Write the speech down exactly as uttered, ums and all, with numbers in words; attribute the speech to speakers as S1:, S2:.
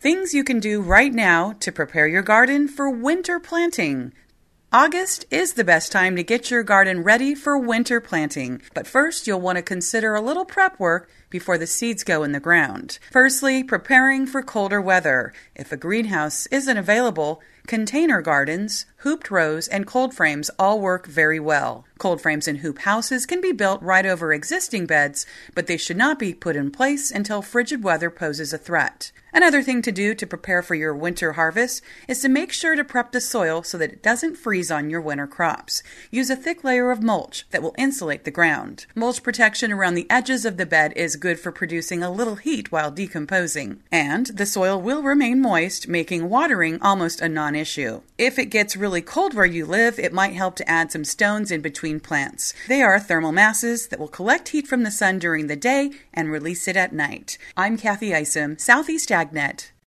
S1: Things you can do right now to prepare your garden for winter planting. August is the best time to get your garden ready for winter planting, but first you'll want to consider a little prep work before the seeds go in the ground. Firstly, preparing for colder weather. If a greenhouse isn't available, container gardens, hooped rows, and cold frames all work very well. Cold frames and hoop houses can be built right over existing beds, but they should not be put in place until frigid weather poses a threat. Another thing to do to prepare for your winter harvest is to make sure to prep the soil so that it doesn't freeze on your winter crops. Use a thick layer of mulch that will insulate the ground. Mulch protection around the edges of the bed is good for producing a little heat while decomposing. And the soil will remain moist, making watering almost a non-issue. If it gets really cold where you live, it might help to add some stones in between plants. They are thermal masses that will collect heat from the sun during the day and release it at night. I'm Kathy Isom, Southeast AgNet.